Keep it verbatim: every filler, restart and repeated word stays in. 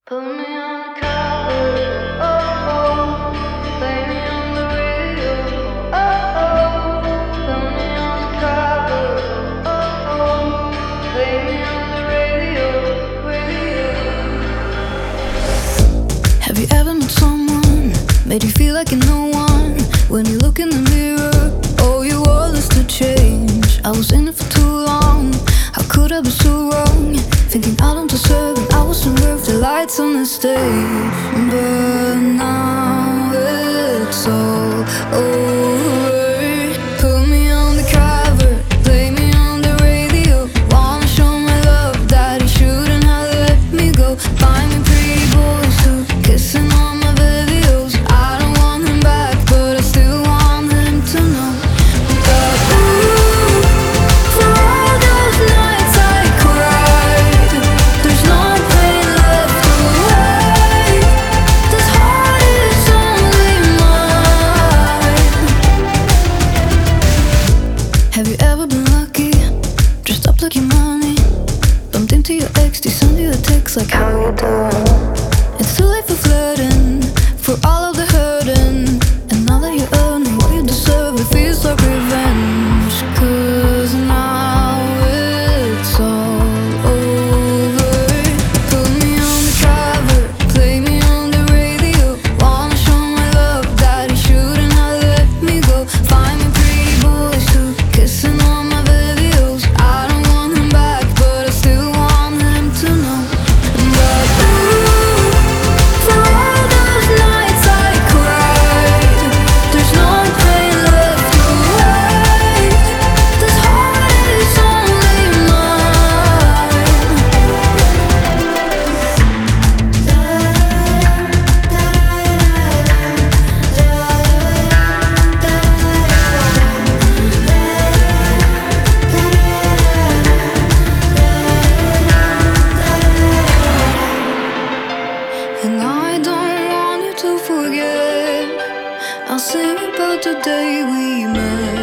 Put me on the cover, oh, oh, play me on the radio, oh, oh, put me on the cover, oh, oh, play me on the radio, radio. Have you ever met someone, made you feel like you're no one? When you look in the mirror, oh, your world is to change. I was in it for too long, how could I be so wrong? Thinking I don't deserve it, I wasn't worth the lights on the stage. But now it's all over. Put me on the cover, play me on the radio. Wanna show my love that he shouldn't have let me go. Buy me pretty boys too, kissing on my videos. I don't want him back, but I still want him to know. But ooh, for all those nights I cried, there's no pain left to hide. This heart is only mine. Have you ever been lucky? Dressed up like your money, bumped into your ex, they send you a text like how you doing? It's too late for flirting, for all of the hurting. And now that you're earning what you deserve, it feels like revenge. Cause now it's all over. Put me on the cover, play me on the radio. Wanna show my love that he shouldn't have let me go. Find me pretty boys too, kissing on my videos. I don't want him back, but I still want him to know. But ooh, for all those nights I cried, there's no pain left to hide. This heart is only mine. And I don't want you to forget, I'll sing about the day we met.